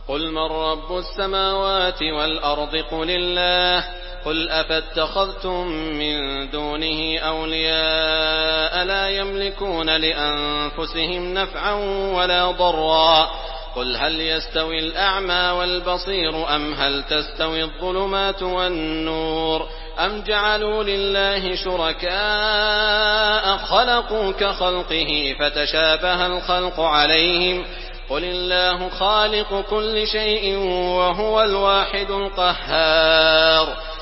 قُلْ مَن رَّبُّ السَّمَاوَاتِ وَالْأَرْضِ قُلِ اللَّهُ ۚ قُلْ أَفَاتَّخَذْتُم مِّن دُونِهِ أَوْلِيَاءَ لَا يَمْلِكُونَ لِأَنفُسِهِمْ نَفْعًا وَلَا ضَرًّا ۚ قُلْ هَلْ يَسْتَوِي الْأَعْمَىٰ وَالْبَصِيرُ أَمْ هَلْ تَسْتَوِي الظُّلُمَاتُ وَالنُّورُ أَمْ جَعَلُوا لِلَّهِ شُرَكَاءَ خَلَقُوا كَخَلْقِهِ فَتَشَابَهَ الْخَلْقُ عَلَيْهِمْ ۚ قُلِ اللَّهُ خَالِقُ كُلِّ شَيْءٍ وَهُوَ الْوَاحِدُ الْقَهَّارُ